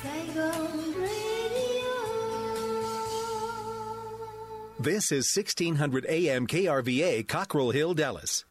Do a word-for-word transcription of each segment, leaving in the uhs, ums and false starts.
This is sixteen hundred A M K R V A, Cockrell Hill, Dallas.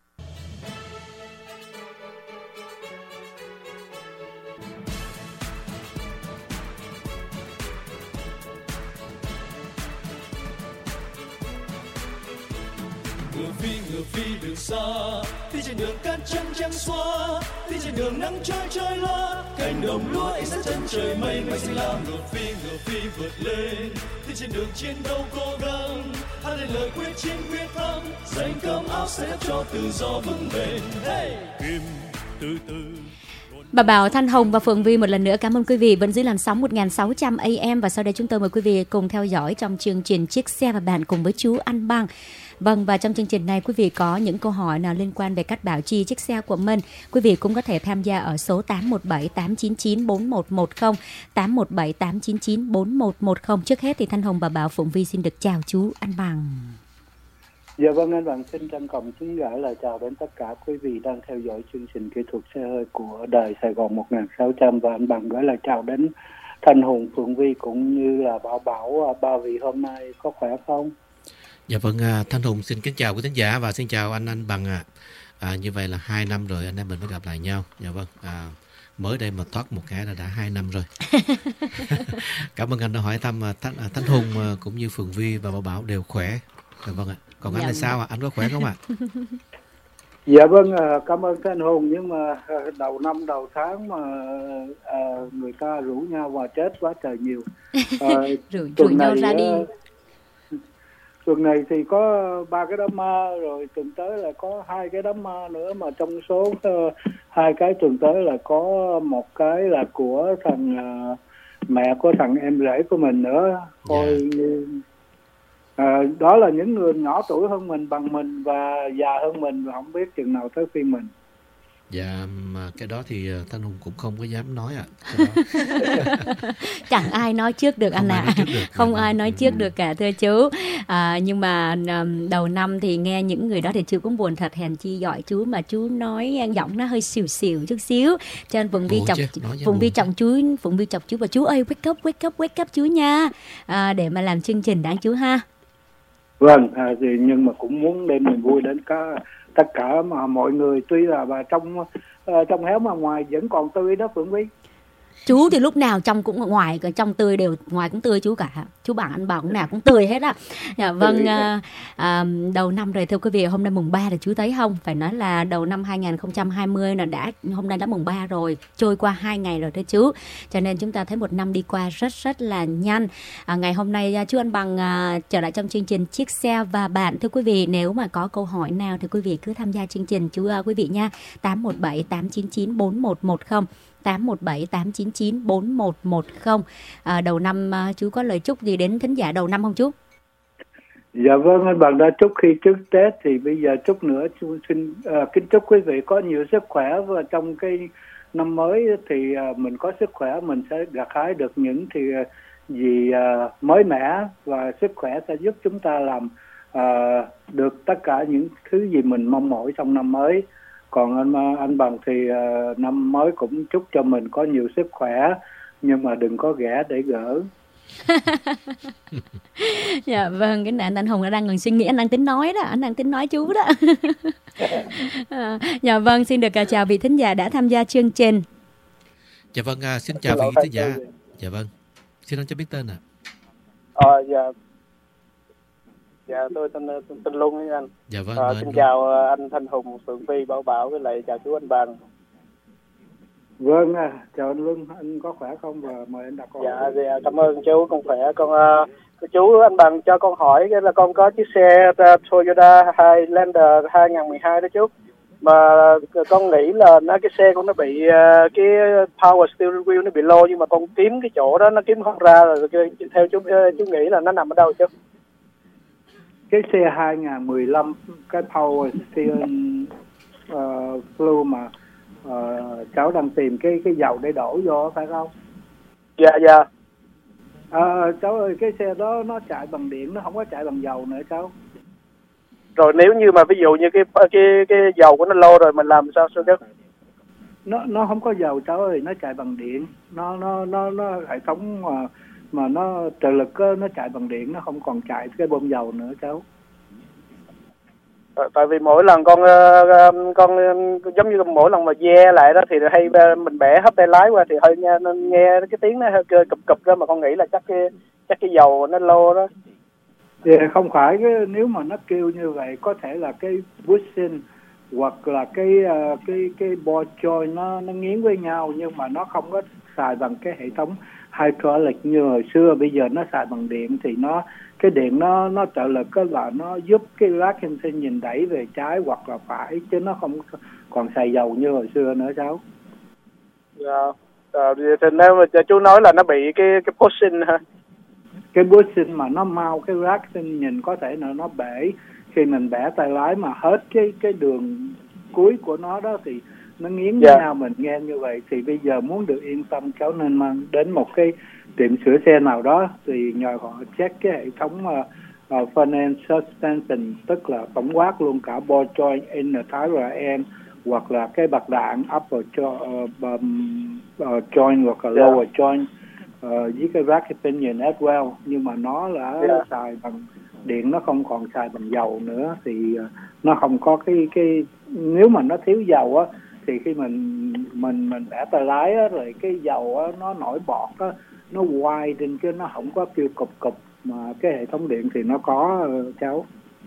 Ngựa phi ngựa phi đường xa, đi trên đường cát trắng trắng xóa, đi trên đường nắng trói trói loa, cánh đồng lúa ánh sáng chân trời mây mây xanh lam. Ngựa phi ngựa phi vượt lên, đi trên đường chiến đấu cố gắng, hát lên lời quyết chiến quyết thắng, giành cơm áo sẽ cho tự do vững bền. Hey! Kim từ từ. Bà Bảo, Thanh Hồng và Phượng Vi một lần nữa cảm ơn quý vị vẫn giữ làn sóng một nghìn sáu trăm A M, và sau đây chúng tôi mời quý vị cùng theo dõi trong chương trình Chiếc xe và bạn cùng với chú Anh Bằng. Vâng, và trong chương trình này quý vị có những câu hỏi nào liên quan về cách bảo trì chiếc xe của mình, quý vị cũng có thể tham gia ở số tám một bảy tám chín chín bốn một một không, tám một bảy tám chín chín bốn một một không. Trước hết thì Thanh Hồng và Bảo Phụng Vi xin được chào chú Anh Bằng. Dạ vâng, anh Bằng xin trân trọng kính gửi lời chào đến tất cả quý vị đang theo dõi chương trình kỹ thuật xe hơi của Đài Sài Gòn một nghìn sáu trăm, và anh Bằng gửi lời chào đến Thanh Hùng, Phượng Vi cũng như là Bảo Bảo. Ba vị hôm nay có khỏe không? Dạ vâng, Thanh Hùng xin kính chào quý khán giả và xin chào anh anh Bằng ạ. À. À, như vậy là hai năm rồi anh em mình mới gặp lại nhau. Dạ vâng, à, mới đây mà thoát một cái là đã hai năm rồi. Cảm ơn anh đã hỏi thăm. Thanh, Thanh Hùng cũng như Phượng Vi và Bảo Bảo đều khỏe. Dạ vâng ạ. Còn anh dạ, là sao ạ? Anh có khỏe không ạ? Dạ vâng, cảm ơn Thanh Hùng, nhưng mà đầu năm đầu tháng mà à, người ta rủ nhau vào chết quá trời nhiều. À, rủ rủ nhau ra đi. Tuần này thì có ba cái đám ma, rồi tuần tới là có hai cái đám ma nữa, mà trong số uh, hai cái tuần tới là có một cái là của thằng uh, mẹ của thằng em rể của mình nữa. Thôi uh, đó là những người nhỏ tuổi hơn mình, bằng mình và già hơn mình, và không biết chừng nào tới phiên mình. Dạ, mà cái đó thì Thanh Hùng cũng không có dám nói ạ. À. Chẳng ai nói trước được anh ạ. À. Không ai nói trước được cả thưa chú. À, nhưng mà đầu năm thì nghe những người đó thì chú cũng buồn thật, hèn chi giỏi chú mà chú nói giọng nó hơi xỉu xỉu chút xíu. Cho nên Phụng Vi chọc Phụng Vi chọc chú, Phụng Vi chọc chú và chú ơi wake up wake up wake up chú nha. À, để mà làm chương trình đáng chú ha. Vâng, à, thì nhưng mà cũng muốn đem niềm vui đến cả tất cả mà mọi người, tuy là và trong uh, trong héo mà ngoài vẫn còn tươi đó Phượng Vi. Chú thì lúc nào trong cũng ngoài, trong tươi đều, ngoài cũng tươi chú cả. Chú bảo anh bảo nào cũng tươi hết á. Dạ, vâng, à, à, đầu năm rồi thưa quý vị, hôm nay mùng ba là chú thấy không? Phải nói là đầu năm hai không hai không là đã, hôm nay đã mùng ba rồi, trôi qua hai ngày rồi đó chú. Cho nên chúng ta thấy một năm đi qua rất rất là nhanh. À, ngày hôm nay chú Anh Bằng à, trở lại trong chương trình Chiếc xe và bạn. Thưa quý vị, nếu mà có câu hỏi nào thì quý vị cứ tham gia chương trình chú à, quý vị nha. tám một bảy tám chín chín bốn một một không, tám một bảy tám chín chín bốn một một không. À, đầu năm à, chú có lời chúc gì đến thính giả đầu năm không chú? Dạ vâng, anh Bằng đã chúc khi trước Tết, thì bây giờ chúc nữa chú xin uh, kính chúc quý vị có nhiều sức khỏe, và trong cái năm mới thì uh, mình có sức khỏe, mình sẽ gặt hái được những thì uh, gì uh, mới mẻ, và sức khỏe sẽ giúp chúng ta làm uh, được tất cả những thứ gì mình mong mỏi trong năm mới. Còn anh anh Bằng thì uh, năm mới cũng chúc cho mình có nhiều sức khỏe, nhưng mà đừng có ghẻ để gỡ. Dạ vâng, cái này anh Hùng đã đang ngừng suy nghĩ, anh đang tính nói đó, anh đang tính nói chú đó. À, dạ vâng, xin được chào vị thính giả đã tham gia chương trình. Dạ vâng, à, xin chào vị thính giả. Dạ vâng, xin anh cho biết tên ạ. À. À, dạ. Dạ, tôi tên, tên, tên Luân với anh. Dạ vâng. À, xin chào anh Thanh Hùng, Phượng Vi, Bảo Bảo, với lại chào chú Anh Bằng. Vâng, chào anh Luân, anh có khỏe không, và mời anh đặt câu hỏi. Dạ, thì cảm ơn chú, con khỏe. Con uh, chú Anh Bằng cho con hỏi cái là con có chiếc xe uh, Toyota Highlander hai không một hai đó chú. Mà con nghĩ là nó cái xe con nó bị uh, cái power steering wheel nó bị lô, nhưng mà con kiếm cái chỗ đó nó kiếm không ra, rồi theo chú uh, chú nghĩ là nó nằm ở đâu chú? Cái xe hai không một lăm, cái power steering uh, fluid mà uh, cháu đang tìm cái cái dầu để đổ vô, phải không? Dạ dạ. À, cháu ơi, cái xe đó nó chạy bằng điện, nó không có chạy bằng dầu nữa cháu. Rồi nếu như mà ví dụ như cái cái cái dầu của nó lô rồi, mình làm sao sao chứ? nó nó không có dầu cháu ơi, nó chạy bằng điện, nó nó nó nó hệ thống mà mà nó trợ lực á, nó chạy bằng điện, nó không còn chạy cái bơm dầu nữa cháu. Tại vì mỗi lần con con giống như mỗi lần mà ve lại đó thì hay mình bẻ hấp tay lái qua thì hơi nghe, nghe cái tiếng nó hơi cụp cụp đó, mà con nghĩ là chắc cái chắc cái dầu nó lô đó. Thì không phải cái, nếu mà nó kêu như vậy có thể là cái bushing hoặc là cái cái cái ball joint nó nó nghiến với nhau, nhưng mà nó không có xài bằng cái hệ thống hydraulic như hồi xưa. Bây giờ nó xài bằng điện thì nó cái điện nó nó trợ lực cái là nó giúp cái rác engine nhìn đẩy về trái hoặc là phải, chứ nó không còn xài dầu như hồi xưa nữa cháu. Dạ. À, thì nếu mà chú nói là nó bị cái cái pushing ha. Cái bushing mà nó mau cái rác nhìn có thể là nó bể khi mình bẻ tay lái mà hết cái cái đường cuối của nó đó thì nó nghiến với yeah. nhau. Mình nghe như vậy thì bây giờ muốn được yên tâm cháu nên mang đến một cái tiệm sửa xe nào đó thì nhờ họ check cái hệ thống uh, uh, front end suspension, tức là tổng quát luôn cả ball joint, inner tire end hoặc là cái bạc đạn upper jo- uh, um, uh, joint hoặc là yeah. lower joint uh, với cái rack pinion as well, nhưng mà nó là yeah. xài bằng điện, nó không còn xài bằng dầu nữa thì uh, nó không có cái cái nếu mà nó thiếu dầu á thì khi mình mình mình bẻ tay lái á, rồi cái dầu á, nó nổi bọt á, nó quay trên chứ nó không có kêu cục cục, mà cái hệ thống điện thì nó có uh, cháu.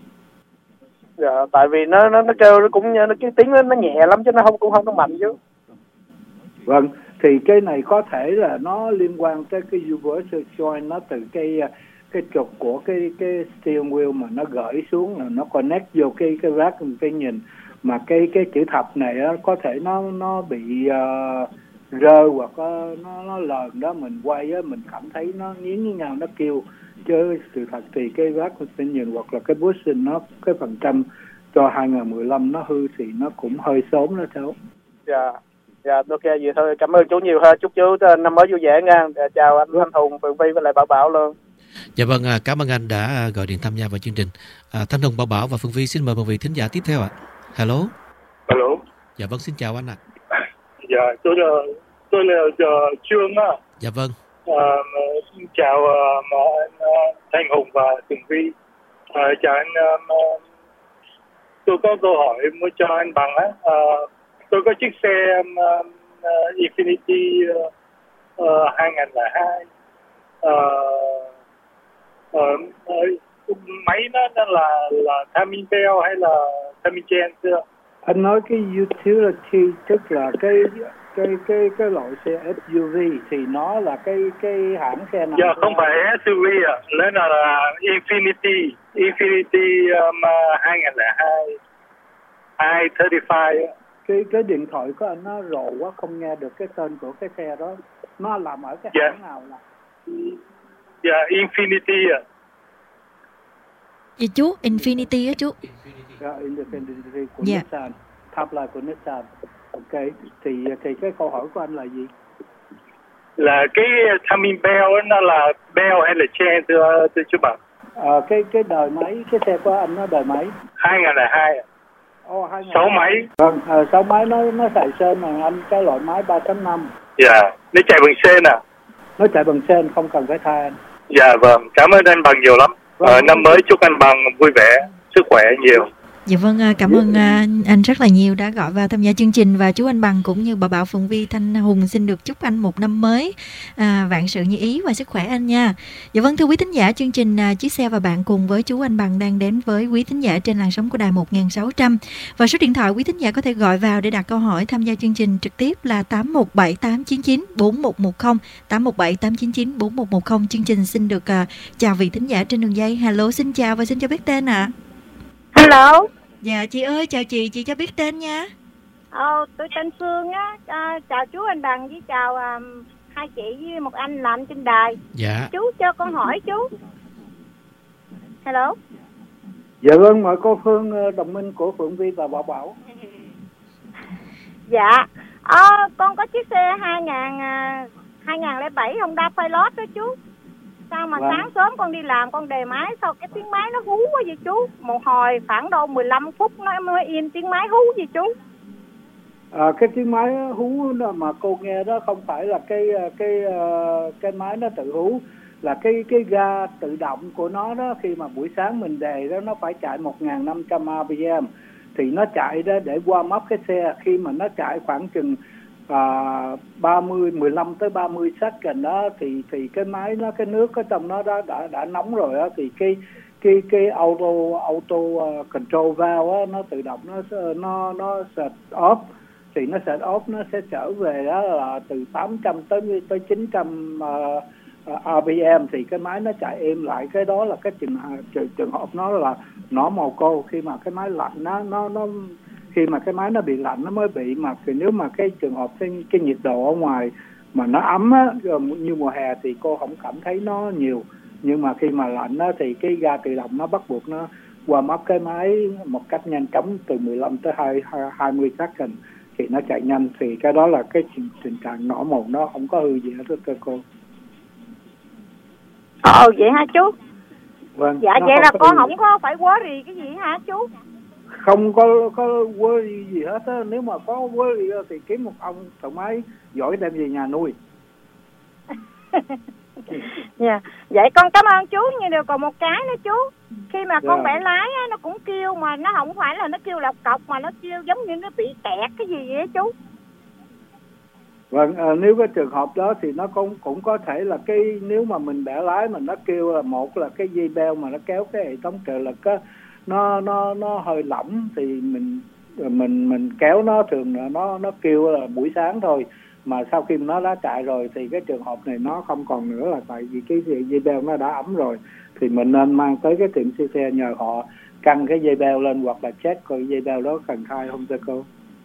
Dạ, tại vì nó nó nó kêu nó cũng nó cái tiếng nó, nó nhẹ lắm chứ nó không cũng không có mạnh chứ. Vâng, thì cái này có thể là nó liên quan tới cái universal joint, nó từ cái cái trục của cái cái steering wheel mà nó gửi xuống là nó connect vô cái cái rack pinion, mà cái cái chữ thập này á, có thể nó nó bị uh, rơi hoặc uh, nó nó lờn đó, mình quay á mình cảm thấy nó nghiến với nhau, nó kêu, chứ sự thật thì cái rack pinion hoặc là cái bushing nó cái phần trăm cho hai không một lăm nó hư thì nó cũng hơi sớm đó cháu. Dạ, dạ ok vậy thôi, cảm ơn chú nhiều ha, chúc chú năm mới vui vẻ nha. Chào anh Thanh Hùng, Phượng Vi với lại Bảo Bảo luôn. Dạ vâng, cảm ơn anh đã gọi điện tham gia vào chương trình. À, Thanh Hùng, Bảo Bảo và Phương Vi xin mời một vị thính giả tiếp theo ạ. Hello. Hello. Dạ vâng, xin chào anh ạ. À. Dạ, tôi là tôi là uh, Trương á. Dạ vâng. À, xin chào uh, anh uh, Thanh Hùng và Tường Vi. À, chào anh. Uh, tôi có câu hỏi muốn cho anh Bằng á. Uh, tôi có chiếc xe um, uh, Infiniti uh, uh, hai không không hai. Uh, uh, uh, máy nó, nó là là timing belt hay là timing chain chưa? Anh nói cái utility tức là cái cái cái cái loại xe ét u vê thì nó là cái cái hãng xe nào? Dạ không phải ét u vê ạ, à. Nó là Infiniti, Infiniti um, hai không không hai, i ba mươi lăm. Cái cái điện thoại của anh nó rồ quá, không nghe được cái tên của cái xe đó. Nó làm ở cái dạ. hãng nào là? Dạ Infiniti ạ. À. Dạ chú, Infiniti á chú. Dạ, Infiniti của dạ. Nissan, top line của Nissan. Ok, thì thì cái câu hỏi của anh là gì? Là cái timing belt nó là belt hay là chain thưa thưa chú Bảo? À, cái cái đời máy, cái xe của anh nó đời máy hai không không hai. Oh, hai sáu máy. Vâng, à, sáu máy nó nó xài sên mà anh, cái loại máy ba chấm năm. Dạ, nó chạy bằng sên à? Nó chạy bằng sên, không cần phải thay anh. Dạ vâng, cảm ơn anh Bằng nhiều lắm. Vâng. Ờ, năm mới chúc anh Bằng vui vẻ, sức khỏe nhiều. Dạ vâng, cảm ơn anh rất là nhiều đã gọi vào tham gia chương trình, và chú anh Bằng cũng như bà Bảo, Phượng Vi, Thanh Hùng xin được chúc anh một năm mới à, vạn sự như ý và sức khỏe anh nha. Dạ vâng, thưa quý thính giả, chương trình à, Chiếc xe và bạn cùng với chú anh Bằng đang đến với quý thính giả trên làn sóng của đài một nghìn sáu trăm, và số điện thoại quý thính giả có thể gọi vào để đặt câu hỏi tham gia chương trình trực tiếp là tám một bảy tám chín chín bốn một một không, tám một bảy tám chín chín bốn một một không. Chương trình xin được à, chào vị thính giả trên đường dây. Hello, xin chào và xin cho biết tên ạ. À. Hello. Dạ chị ơi, chào chị, chị cho biết tên nha. Ờ, tôi tên Phương á, à, chào chú anh Bằng với chào um, hai chị với một anh làm trên đài. Dạ. Chú cho con hỏi chú. Hello. Dạ vâng, mời cô Phương, đồng minh của Phượng Vi và Bảo Bảo. Dạ, à, con có chiếc xe hai không không bảy Honda Pilot đó chú. Sao mà vâng. Sáng sớm con đi làm con đề máy, sao cái tiếng máy nó hú quá vậy chú? Một hồi khoảng đâu mười lăm phút nó mới yên tiếng máy hú gì chú. À, cái tiếng máy hú đó mà cô nghe đó không phải là cái cái cái máy nó tự hú, là cái cái ga tự động của nó đó. Khi mà buổi sáng mình đề đó nó phải chạy một nghìn năm trăm rờ pê em thì nó chạy đó để warm up cái xe. Khi mà nó chạy khoảng chừng à, ba mươi mười lăm tới ba mươi second đó thì thì cái máy nó cái nước ở trong nó đã đã đã nóng rồi đó, thì cái cái cái auto auto uh, control valve á, nó tự động nó nó nó set off, thì nó set off nó sẽ trở về đó là từ tám trăm tới tới chín trăm uh, uh, rờ pê em thì cái máy nó chạy êm lại. Cái đó là cái trường trường, trường hợp nó là nó màu cô. Khi mà cái máy lạnh nó nó nó khi mà cái máy nó bị lạnh nó mới bị, mà thì nếu mà cái trường hợp cái, cái nhiệt độ ở ngoài mà nó ấm á, như mùa hè thì cô không cảm thấy nó nhiều, nhưng mà khi mà lạnh á thì cái ga tự động nó bắt buộc nó warm up cái máy một cách nhanh chóng từ mười lăm tới hai mươi second thì nó chạy nhanh. Thì cái đó là cái tình trạng nổ màu, nó không có hư gì hết đó cô. Ồ vậy hả chú? Vâng, dạ vậy là con không có phải worry cái gì hả chú? Không có có worry gì hết á. Nếu mà có worry thì kiếm một ông thợ máy giỏi đem về nhà nuôi. Dạ, vậy con cảm ơn chú. Như điều còn một cái nữa chú, khi mà con Dạ. bẻ lái á, nó cũng kêu mà nó không phải là nó kêu lọc cọc mà nó kêu giống như nó bị kẹt cái gì vậy đó chú. Vâng, à, nếu cái trường hợp đó thì nó cũng cũng có thể là cái nếu mà mình bẻ lái mà nó kêu là một là cái dây beo mà nó kéo cái hệ thống trợ lực á, nó nó nó hơi lỏng thì mình mình mình kéo nó, thường là nó nó kêu là buổi sáng thôi, mà sau khi nó đã chạy rồi thì cái trường hợp này nó không còn nữa, là tại vì cái dây beo nó đã ấm rồi, thì mình nên mang tới cái tiệm xe xe nhờ họ căng cái dây beo lên hoặc là check coi dây beo đó cần thay không thưa cô.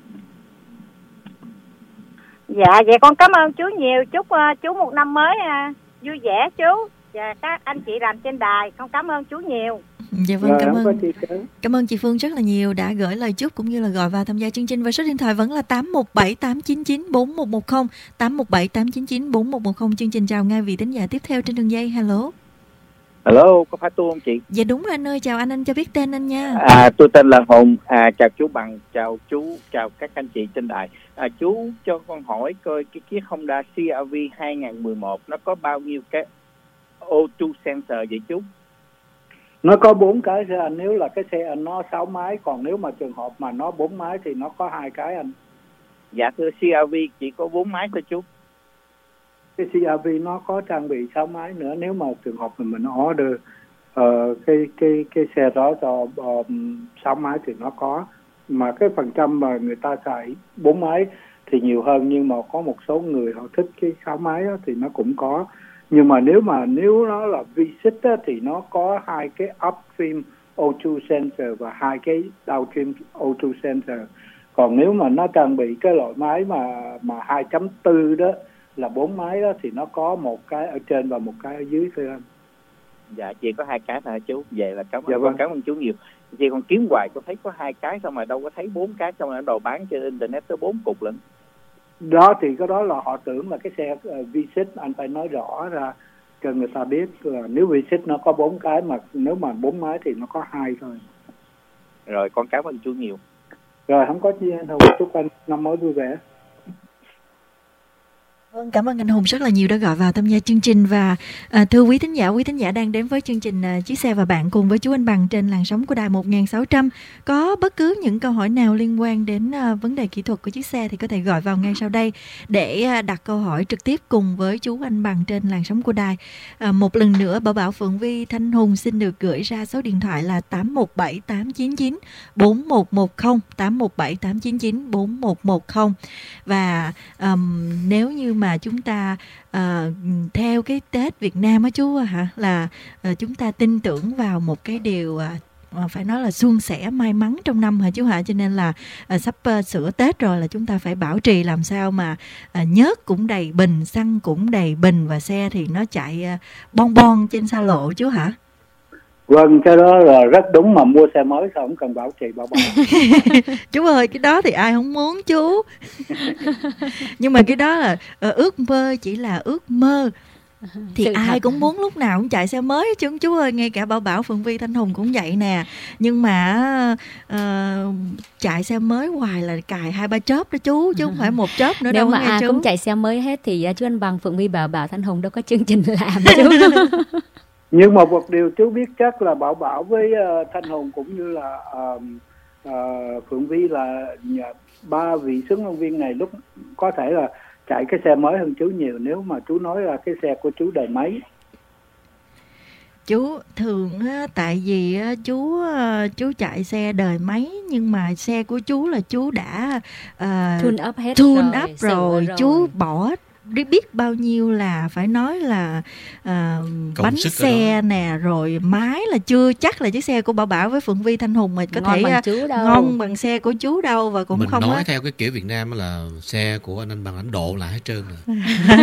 Dạ, vậy con cảm ơn chú nhiều. Chúc uh, chú một năm mới uh, vui vẻ chú và các anh chị làm trên đài. Con cảm ơn chú nhiều. Dạ vâng, Rồi, cảm không ơn. có chi cả. Cảm ơn chị Phương rất là nhiều đã gửi lời chúc cũng như là gọi vào tham gia chương trình, và số điện thoại vẫn là tám một bảy tám chín chín bốn một một không, tám một bảy tám chín chín bốn một một không. Chương trình chào ngay vị thính giả tiếp theo trên đường dây. Hello. Hello, có phải tôi không chị? Dạ đúng rồi anh ơi, chào anh, anh cho biết tên anh nha. À, tôi tên là Hùng. À, chào chú Bằng, chào chú, chào các anh chị trên đài. À, chú cho con hỏi coi cái chiếc Honda xê rờ vê hai không một một nó có bao nhiêu cái ô hai sensor vậy chú? Nó có bốn cái thưa anh, nếu là cái xe anh nó sáu máy, còn nếu mà trường hợp mà nó bốn máy thì nó có hai cái anh. Dạ thưa, xê rờ vê chỉ có bốn máy thôi chú. Cái xê rờ vê nó có trang bị sáu máy nữa, nếu mà trường hợp mình mình order uh, cái cái cái xe đó cho um, sáu máy thì nó có, mà cái phần trăm mà người ta xài bốn máy thì nhiều hơn, nhưng mà có một số người họ thích cái sáu máy đó, thì nó cũng có. Nhưng mà nếu mà nếu nó là vê sáu á, thì nó có hai cái upstream ô hai sensor và hai cái downstream ô hai sensor. Còn nếu mà nó trang bị cái loại máy mà mà hai chấm bốn đó là bốn máy đó thì nó có một cái ở trên và một cái ở dưới thôi anh. Dạ chỉ có hai cái thôi chú. Vậy là cảm ơn, dạ, vâng. cảm ơn chú nhiều. Chị còn kiếm hoài có thấy có hai cái xong mà đâu có thấy bốn cái, xong rồi đồ bán trên internet tới bốn cục lận. Đó thì cái đó là họ tưởng là cái xe uh, vê sáu, anh phải nói rõ ra cho người ta biết là nếu vê sáu nó có bốn cái, mà nếu mà bốn máy thì nó có hai thôi. Rồi con cảm ơn chú nhiều. Rồi không có gì anh Hùng, chúc anh năm mới vui vẻ. Vâng, cảm ơn anh Hùng rất là nhiều đã gọi vào tham gia chương trình. Và à, thưa quý thính giả, quý thính giả đang đến với chương trình à, Chiếc xe và bạn cùng với chú Anh Bằng trên làn sóng của đài một nghìn sáu trăm. Có bất cứ những câu hỏi nào liên quan đến à, vấn đề kỹ thuật của chiếc xe thì có thể gọi vào ngay sau đây để à, đặt câu hỏi trực tiếp cùng với chú Anh Bằng trên làn sóng của đài. À, một lần nữa, Bảo Bảo, Phượng Vi, Thanh Hùng xin được gửi ra số điện thoại là tám một bảy tám chín chín bốn một một không, tám một bảy tám chín chín bốn một một không. Và um, nếu như mà mà chúng ta uh, theo cái Tết Việt Nam á chú hả, là uh, chúng ta tin tưởng vào một cái điều uh, phải nói là suôn sẻ may mắn trong năm hả chú hả, cho nên là uh, sắp uh, sửa Tết rồi là chúng ta phải bảo trì làm sao mà uh, nhớt cũng đầy bình, xăng cũng đầy bình và xe thì nó chạy uh, bon bon trên xa lộ chú hả? Vâng, cái đó là rất đúng, mà mua xe mới sao không cần bảo trì bảo bảo. Chú ơi, cái đó thì ai không muốn chú. Nhưng mà cái đó là uh, ước mơ chỉ là ước mơ. Thì Sự ai thật. cũng muốn lúc nào cũng chạy xe mới hết chứ chú ơi, ngay cả Bảo Bảo, Phượng Vi, Thanh Hùng cũng vậy nè. Nhưng mà ờ, chạy xe mới hoài là cài hai ba chớp đó chú, chứ không phải một chớp nữa Nếu đâu mà nghe ai chú. cũng chạy xe mới hết thì uh, chú Anh Bằng, Phượng Vi, Bảo Bảo, Thanh Hùng đâu có chương trình làm chú. Nhưng mà một điều chú biết chắc là Bảo Bảo với uh, Thanh Hùng cũng như là uh, uh, Phượng Vi là nhà, ba vị huấn luyện viên này lúc có thể là chạy cái xe mới hơn chú nhiều, nếu mà chú nói là cái xe của chú đời máy. Chú thường á, tại vì á, chú ờ, chú chạy xe đời máy, nhưng mà xe của chú là chú đã uh, Tune up hết tune rồi, up sửa rồi, rồi. chú bỏ biết biết bao nhiêu là phải nói là uh, bánh sức ở xe nè, rồi máy là chưa chắc là chiếc xe của Bảo Bảo với Phượng Vi, Thanh Hùng mà có Ngon thể bằng uh, chú đâu. ngon bằng xe của chú đâu, và cũng Mình không nói á. theo cái kiểu Việt Nam á là xe của anh anh Bằng Ảnh độ lại hết trơn rồi.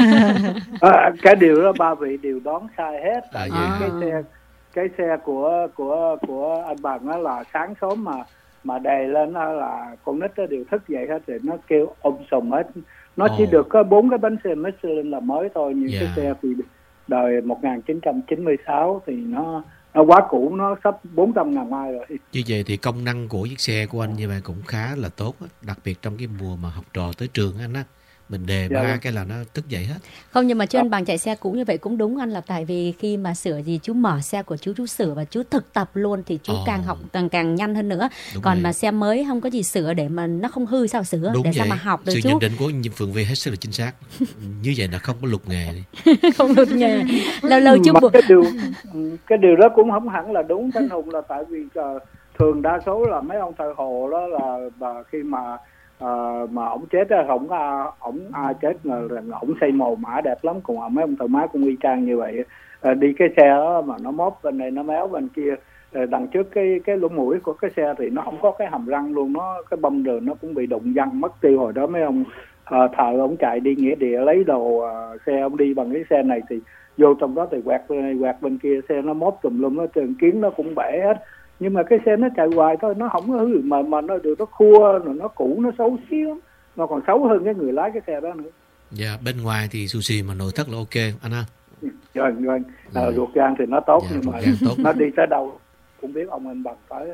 À, cái điều đó ba vị đều đoán sai hết. À, Tại vậy cái hả? xe cái xe của của của anh Bằng đó là sáng sớm mà mà đè lên đó là con nít nó đều thức dậy hết rồi nó kêu ôm sùm hết. Nó chỉ Ồ. được có bốn cái bánh xe Michelin là mới thôi, những Dạ. cái xe thì đời một nghìn chín trăm chín mươi sáu thì nó nó quá cũ, nó sắp bốn trăm ngàn mai rồi. Như vậy thì công năng của chiếc xe của anh như vậy cũng khá là tốt á. Đặc biệt trong cái mùa mà học trò tới trường anh á, mình đề Dạ ba vâng. cái là nó thức dậy hết. Không, nhưng mà chú Anh Bằng chạy xe cũ như vậy cũng đúng anh, là tại vì khi mà sửa gì chú mở xe của chú chú sửa và chú thực tập luôn thì chú Ồ. càng học càng càng nhanh hơn nữa. Đúng Còn rồi. mà xe mới không có gì sửa để mà nó không hư sao sửa, Đúng để vậy. sao mà học được Sự chú. nhận định của Phượng Vi hết sức là chính xác. Như vậy là không có lục nghề. Không được nghề. Lâu lâu chú Mà buộc cái điều cái điều đó cũng không hẳn là đúng Thanh Hùng, là tại vì uh, thường đa số là mấy ông thợ hồ đó là, là khi mà uh, mà ổng chết á, ổng à, ổng ai chết là, là ổng xây màu mã đẹp lắm, còn mấy ông thợ máy cũng y chang như vậy. Uh, đi cái xe đó mà nó móp bên này nó méo bên kia, uh, đằng trước cái cái lỗ mũi của cái xe thì nó không có cái hàm răng luôn, nó cái bông đường nó cũng bị đụng văng mất tiêu. Hồi đó mấy ông uh, thợ ổng chạy đi nghĩa địa lấy đồ uh, xe, ông đi bằng cái xe này thì vô trong đó thì quẹt bên này quẹt bên kia, xe nó móp tùm lum, nó trường kiến nó cũng bể hết. Nhưng mà cái xe nó chạy hoài thôi, nó không có hư, mà mà nó được nó khua rồi nó cũ, nó xấu xí lắm, nó còn xấu hơn cái người lái cái xe đó nữa. Dạ, bên ngoài thì sushi mà nội thất là ok anh ha. Rồi rồi, à, ruột gan thì nó tốt, Dạ, nhưng ruột mà gan tốt. nó đi tới đâu cũng biết ông anh Bằng tới.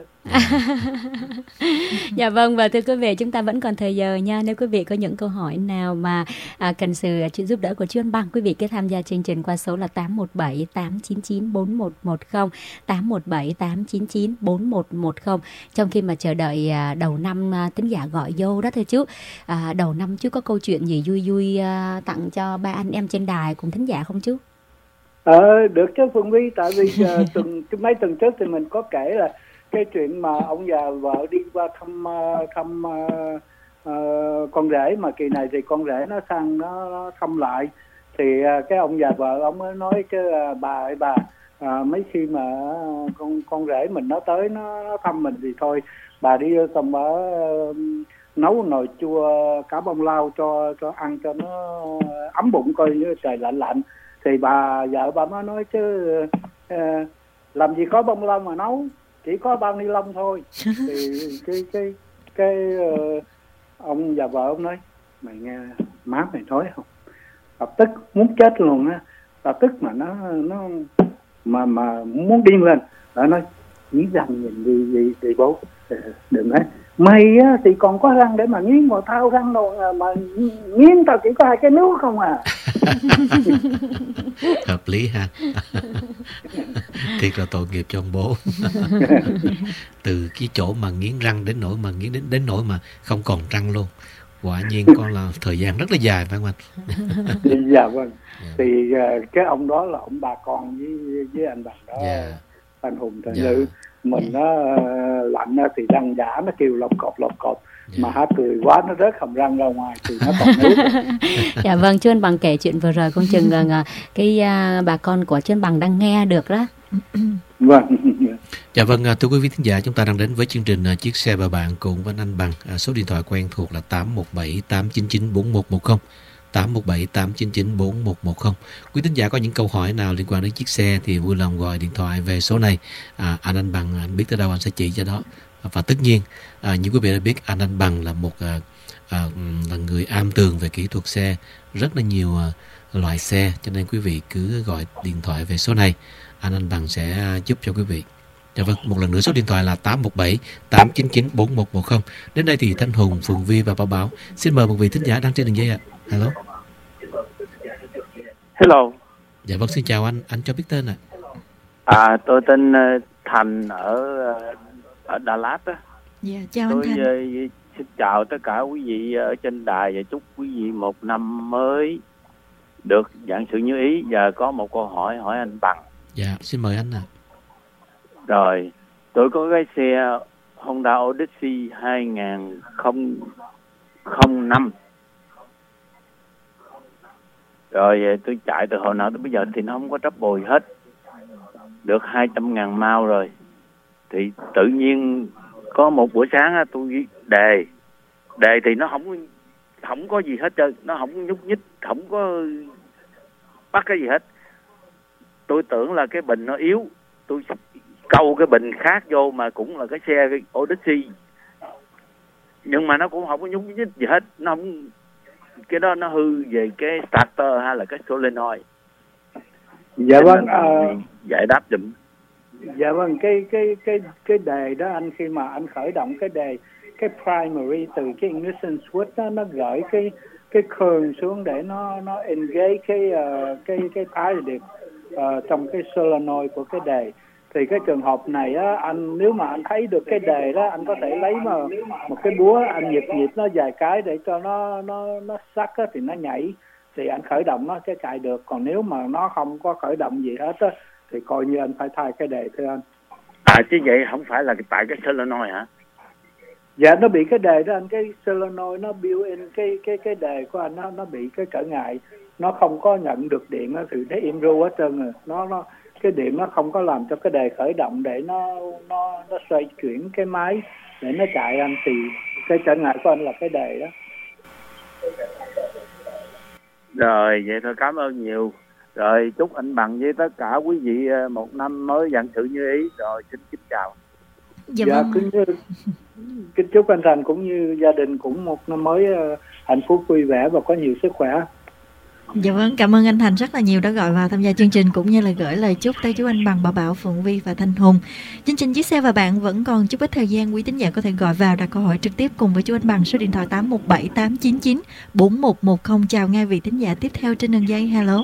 Dạ vâng, và thưa quý vị, chúng ta vẫn còn thời giờ nha. Nếu quý vị có những câu hỏi nào mà à, cần sự giúp đỡ của chú Anh Bằng, quý vị cứ tham gia chương trình qua số là tám một bảy tám chín chín bốn một một không, tám một bảy tám chín chín bốn một một không. Trong khi mà chờ đợi à, đầu năm à, thính giả gọi vô đó thưa chú. À, đầu năm chú có câu chuyện gì vui vui à, tặng cho ba anh em trên đài cùng thính giả không chú? Ờ, được chứ Phương Vi, tại vì uh, tuần mấy tuần trước thì mình có kể là cái chuyện mà ông già vợ đi qua thăm uh, thăm uh, uh, con rể, mà kỳ này thì con rể nó sang nó, nó thăm lại, thì uh, cái ông già vợ ông mới nói chứ uh, bà ơi bà, uh, mấy khi mà uh, con con rể mình nó tới nó, nó thăm mình thì thôi bà đi tầm ở uh, nấu nồi chua cá bông lau cho cho ăn cho nó ấm bụng, coi như trời lạnh lạnh. Thì bà vợ bà mới nói chứ uh, làm gì có bông lau mà nấu, chỉ có bao ni lông thôi. Thì cái cái cái uh, ông già vợ ông nói mày nghe má mày nói không, lập tức muốn chết luôn á, lập tức mà nó nó mà mà muốn điên lên. Nó nói nghiến răng nhìn đi đi đi bố, đừng nói mày á thì còn có răng để mà nghiến, mà thao răng đâu mà nghiến, tao chỉ có hai cái nước không à. Hợp lý ha. Thiệt là tội nghiệp cho ông bố. Từ cái chỗ mà nghiến răng đến nỗi mà nghiến đến đến nỗi mà không còn răng luôn. Quả nhiên con là thời gian rất là dài phải không anh? Dạ vâng. Thì uh, cái ông đó là ông bà con với với anh Bằng đó, Dạ. anh Hùng Thời Dạ. Ngữ. Mình nó uh, lạnh á thì răng giả nó kêu lọc cọp lọc cọp. Dạ. Mà hát cười quá nó rớt hàm răng ra ngoài thì nó còn nước. Dạ vâng, chú Anh Bằng kể chuyện vừa rồi, con chừng uh, cái uh, bà con của chú Anh Bằng đang nghe được đó. Vâng. Dạ vâng, thưa quý vị thính giả, chúng ta đang đến với chương trình Chiếc xe và bạn cùng với anh Bằng. À, số điện thoại quen thuộc là tám một bảy tám chín chín bốn một một không, tám một bảy tám chín chín bốn một một không. Quý thính giả có những câu hỏi nào liên quan đến chiếc xe thì vui lòng gọi điện thoại về số này. À, anh anh Bằng anh biết tới đâu anh sẽ chỉ cho đó. Và tất nhiên, à, như quý vị đã biết, anh anh Bằng là một à, à, là người am tường về kỹ thuật xe, rất là nhiều à, loại xe, cho nên quý vị cứ gọi điện thoại về số này, anh Anh Bằng sẽ giúp cho quý vị. Dạ vâng, một lần nữa số điện thoại là tám một bảy tám chín chín bốn một một không. Đến đây thì Thanh Hùng, Phượng Vi và Bảo Bảo xin mời một vị thính giả đang trên đường dây ạ. Hello. Hello. Dạ vâng, xin chào anh, anh cho biết tên ạ. À, tôi tên Thành ở ở Đà Lạt á. Dạ, chào tôi, anh Thành. Tôi xin chào tất cả quý vị ở trên đài và chúc quý vị một năm mới được vạn sự như ý. Và có một câu hỏi hỏi anh Bằng. Dạ, xin mời anh ạ. À. Rồi, tôi có cái xe Honda Odyssey hai không không năm. Rồi tôi chạy từ hồi nào tới bây giờ thì nó không có trouble hết. Được hai trăm ngàn mile rồi. Thì tự nhiên có một buổi sáng tôi đề. Đề thì nó không không có gì hết trơn. Nó không nhúc nhích, không có bắt cái gì hết. Tôi tưởng là cái bình nó yếu. Tôi câu cái bình khác vô mà cũng là cái xe cái Odyssey. Nhưng mà nó cũng không có nhúc nhích gì hết. Nó không... Cái đó nó hư về cái starter hay là cái solenoid. Dạ vâng, uh, giải đáp dùm. Dạ vâng, cái cái cái cái đề đó anh, khi mà anh khởi động cái đề, cái primary từ cái ignition switch đó, nó gửi cái cái current xuống để nó nó engage cái uh, cái cái positive uh, trong cái solenoid của cái đề. Thì cái trường hợp này á, anh nếu mà anh thấy được cái đề đó, anh có thể lấy mà một cái búa anh nhịp nhịp nó vài cái để cho nó nó nó sắc á, thì nó nhảy, thì anh khởi động nó sẽ chạy được. Còn nếu mà nó không có khởi động gì hết á, thì coi như anh phải thay cái đề thưa anh. À chứ vậy không phải là tại cái solenoid hả? Dạ nó bị cái đề đó anh, cái solenoid nó built in cái cái cái đề của anh, nó nó bị cái trở ngại, nó không có nhận được điện á, thì nó im ru hết trơn rồi. Nó nó cái điện nó không có làm cho cái đề khởi động để nó nó nó xoay chuyển cái máy để nó chạy anh, thì cái trở ngại của anh là cái đề đó. Rồi vậy thôi, cảm ơn nhiều. Rồi chúc anh Bằng với tất cả quý vị một năm mới vạn sự như ý. Rồi xin kính chào. Dạ, dạ vâng. kính, kính chúc anh Thành cũng như gia đình cũng một năm mới uh, hạnh phúc vui vẻ và có nhiều sức khỏe. Dạ vâng, cảm ơn anh Thành rất là nhiều đã gọi vào tham gia chương trình cũng như là gửi lời chúc tới chú anh Bằng, Bảo Bảo, Phượng Vi và Thanh Hùng. Chương trình Chiếc Xe và Bạn vẫn còn chút ít thời gian, quý tín giả có thể gọi vào đặt câu hỏi trực tiếp cùng với chú anh Bằng, số điện thoại tám một bảy tám chín chín bốn một một không. Chào ngay vị tín giả tiếp theo trên đường dây. Hello.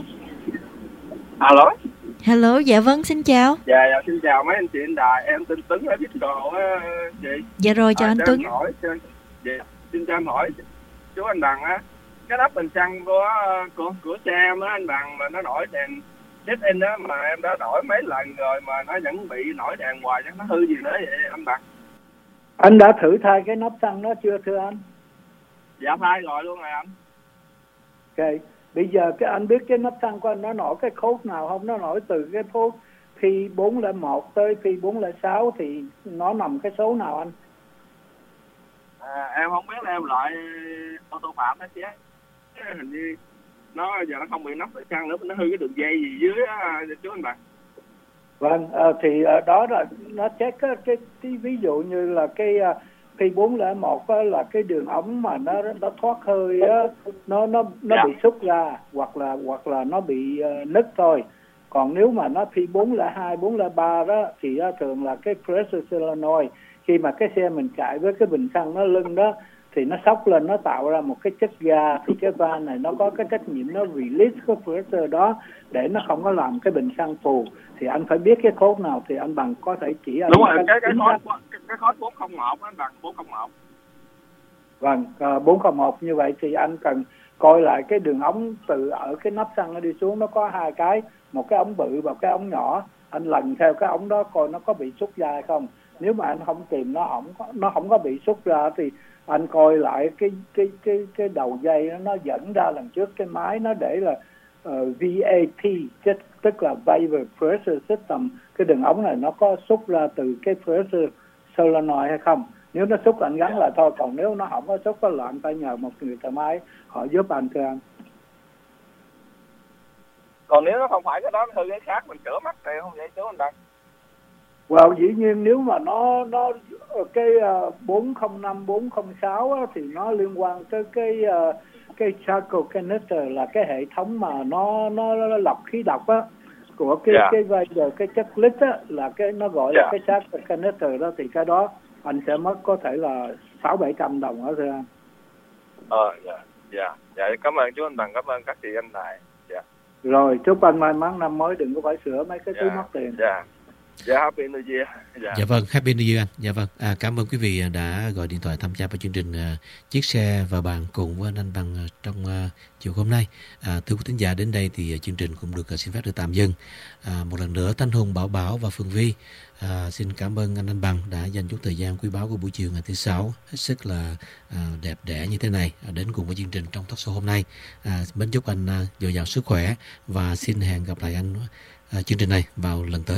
Alo. Hello, dạ vâng, xin chào. Dạ, dạ xin chào mấy anh chị anh đài, em tên Tuấn ở Victor á chị. Dạ rồi, chào à, anh Tuấn. Hỏi, dạ, xin cho em hỏi chú anh Bằng á, cái nắp bình xăng của của của xe em á anh Bằng, mà nó nổi đèn check in á, mà em đã đổi mấy lần rồi mà nó vẫn bị nổi đèn hoài, chắc nó hư gì nữa vậy anh Bằng? Anh đã thử thay cái nắp xăng đó chưa thưa anh? Dạ thay rồi luôn rồi anh. Ok, bây giờ cái anh biết cái nắp xăng của anh nó nổi cái code nào không? Nó nổi từ cái code P bốn không một tới P bốn không sáu thì nó nằm cái số nào anh? À, em không biết là em loại ô tô phạm đó chứ. Hình như nó giờ nó không bị nắp ở xăng nữa, nó hư cái đường dây gì dưới á chú anh Bằng. Vâng, à, thì à, đó là nó check cái, cái, cái ví dụ như là cái uh, P bốn không một á, là cái đường ống mà nó nó thoát hơi á, nó nó nó yeah. bị xúc ra, hoặc là hoặc là nó bị uh, nứt thôi. Còn nếu mà nó P bốn không hai, bốn không ba đó thì uh, thường là cái pressure solenoid, khi mà cái xe mình chạy với cái bình xăng nó lưng đó thì nó sóc lên, nó tạo ra một cái chất ga, thì cái van này nó có cái trách nhiệm nó release cái pressure đó để nó không có làm cái bình xăng phù. Thì anh phải biết cái code nào thì anh Bằng có thể chỉ anh. Đúng rồi, cái cái code cái, cái code bốn không một anh Bằng, bốn không một. Vâng, uh, bốn không một như vậy thì anh cần coi lại cái đường ống từ ở cái nắp xăng nó đi xuống, nó có hai cái, một cái ống bự và cái ống nhỏ. Anh lần theo cái ống đó coi nó có bị xúc ra hay không. Nếu mà anh không tìm nó không có nó không có bị xúc ra thì anh coi lại cái cái cái cái đầu dây nó, nó dẫn ra lần trước cái máy nó để là uh, vê a tê, tức là Vapor Pressure System. Cái đường ống này nó có xúc ra từ cái pressure solenoid hay không. Nếu nó xúc anh gắn lại thôi, còn nếu nó không có xúc có là anh phải nhờ một người thợ máy họ giúp anh thưa anh. Còn nếu nó không phải cái đó, nó hư cái khác mình sửa mắt thì không vậy chú anh Đăng? Well, dĩ nhiên nếu mà nó nó cái uh, bốn không năm bốn không sáu á, thì nó liên quan tới cái uh, cái charcoal canister là cái hệ thống mà nó nó, nó lọc khí độc á của cái Yeah. cái vai giờ cái chất lít á, là cái nó gọi Yeah. là cái charcoal canister đó, thì cái đó anh sẽ mất có thể là sáu bảy trăm đồng đó thưa anh. Ờ, dạ, dạ, dạ, cảm ơn chú anh Bằng, cảm ơn các chị anh Tài. Dạ, Rồi chúc anh may mắn năm mới, đừng có phải sửa mấy cái thứ dạ, mất tiền. dạ, dạ, happy new year. Dạ, Dạ vâng, Happy New Year anh. Dạ vâng, à, cảm ơn quý vị đã gọi điện thoại tham gia vào chương trình à, Chiếc xe và bàn cùng với anh Bằng à, trong à, chiều hôm nay. À, thưa quý thính giả, đến đây thì à, chương trình cũng được à, xin phép được tạm dừng. À, một lần nữa Thanh Hùng, Bảo Bảo và Phương Vi à, xin cảm ơn anh Anh Bằng đã dành chút thời gian quý báu của buổi chiều ngày thứ sáu hết sức là à, đẹp đẽ như thế này à, đến cùng với chương trình trong talk show hôm nay. À, mến chúc anh à, dồi dào sức khỏe và xin hẹn gặp lại anh à, chương trình này vào lần tới.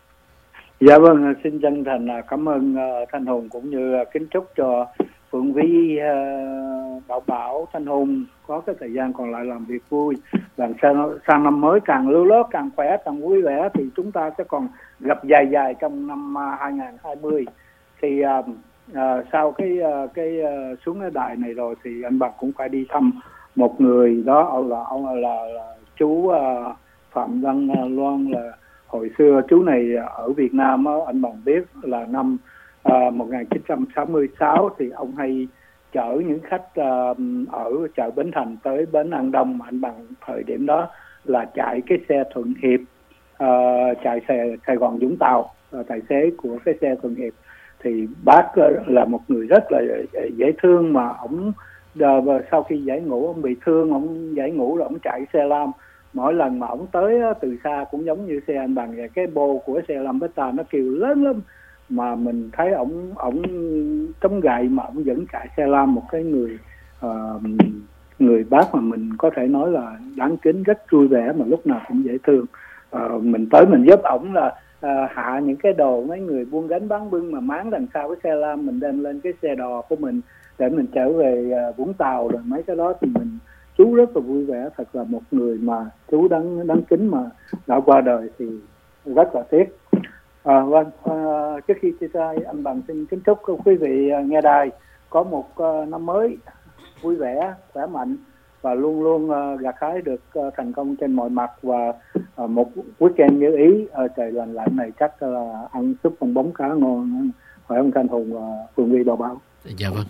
Dạ vâng, xin chân thành à, cảm ơn uh, Thanh Hùng, cũng như uh, kính chúc cho Phượng Vi, uh, Bảo Bảo, Thanh Hùng có cái thời gian còn lại làm việc vui. Và sang, sang năm mới càng lưu lót, càng khỏe, càng vui vẻ thì chúng ta sẽ còn gặp dài dài trong năm uh, hai không hai không. Thì uh, uh, sau cái uh, cái uh, xuống cái đài này rồi thì anh Bằng cũng phải đi thăm một người đó, là ông là, là, là chú uh, Phạm Văn uh, Loan. Là hồi xưa chú này ở Việt Nam á, anh Bằng biết là năm uh, một nghìn chín trăm sáu mươi sáu thì ông hay chở những khách uh, ở chợ Bến Thành tới bến An Đông, mà anh Bằng thời điểm đó là chạy cái xe Thuận Hiệp, uh, chạy xe Sài Gòn Vũng Tàu, uh, tài xế của cái xe Thuận Hiệp. Thì bác uh, là một người rất là dễ thương, mà ông uh, sau khi giải ngũ ông bị thương, ông giải ngũ rồi ông chạy xe lam. Mỗi lần mà ông tới á, từ xa cũng giống như xe anh Bằng vậy, cái bô của xe lam Beta nó kêu lớn lắm, mà mình thấy ổng ổng chống gậy mà ổng vẫn chạy xe lam, một cái người uh, người bác mà mình có thể nói là đáng kính, rất vui vẻ mà lúc nào cũng dễ thương. Uh, mình tới mình giúp ổng là uh, hạ những cái đồ mấy người buôn gánh bán bưng mà máng đằng sau cái xe lam, mình đem lên cái xe đò của mình để mình trở về uh, Vũng Tàu, rồi mấy cái đó thì mình chú rất là vui vẻ. Thật là một người mà chú đáng đáng kính mà đã qua đời thì rất là tiếc. À, vâng, à, trước khi chia tay, anh Bằng xin kính chúc quý vị nghe đài có một uh, năm mới vui vẻ, khỏe mạnh và luôn luôn uh, gặt hái được uh, thành công trên mọi mặt, và uh, một weekend như ý ở trời lạnh lạnh này chắc là ăn súp con bóng cá ngon. Phải ông Thanh Hùng và Phương Vi, Bảo Bảo? Dạ vâng.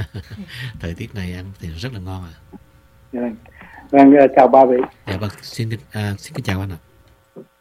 Thời tiết này ăn thì rất là ngon à. Vâng, vâng, chào ba vị. Dạ vâng, xin à, xin kính chào anh ạ.